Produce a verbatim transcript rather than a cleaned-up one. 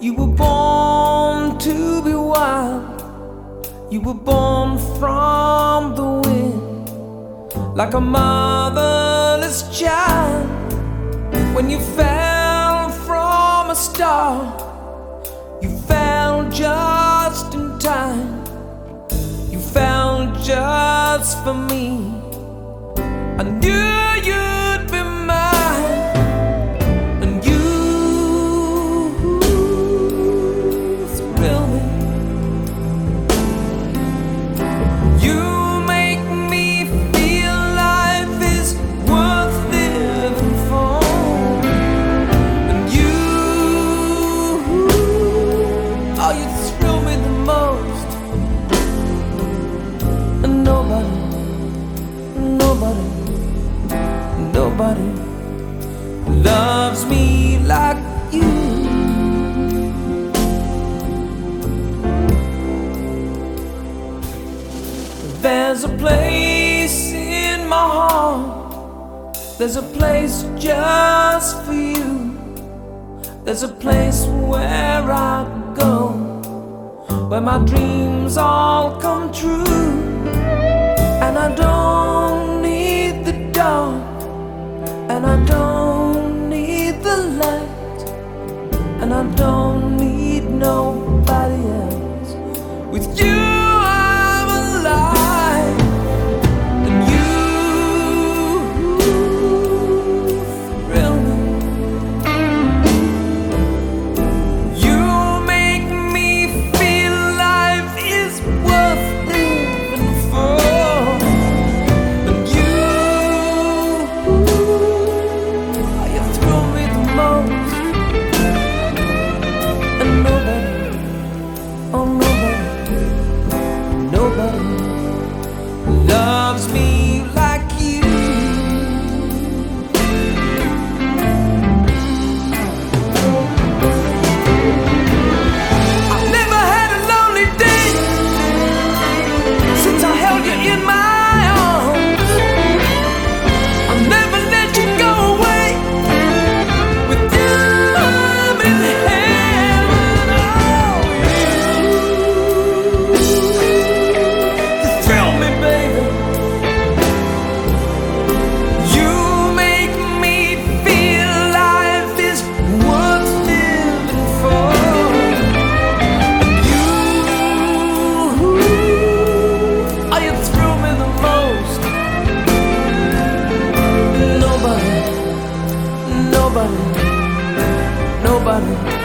You were born to be wild. You were born from the wind, like a motherless child. When you fell from a star, you fell just in time. You fell just for me. I knew you'd be mine, and you thrill me. You make me feel life is worth living for, and you, oh, you thrill me the most. And nobody, nobody Nobody loves me like you. There's a place in my heart. There's a place just for you. There's a place where I go, where my dreams all come true. And I don't need the dark, and I don't need the light, and I don't need nobody else. With you I'm alive, and you thrill me. You make me feel life is worth living for, and you and nobody, oh nobody, nobody loves me like you. I've never had a lonely day since I held you in my arms. I'll never let you go away. With you I'm in heaven. Oh, you thrill me, baby. You make me feel life is worth living for, and you, oh, you thrill me the most. Nobody, nobody, nobody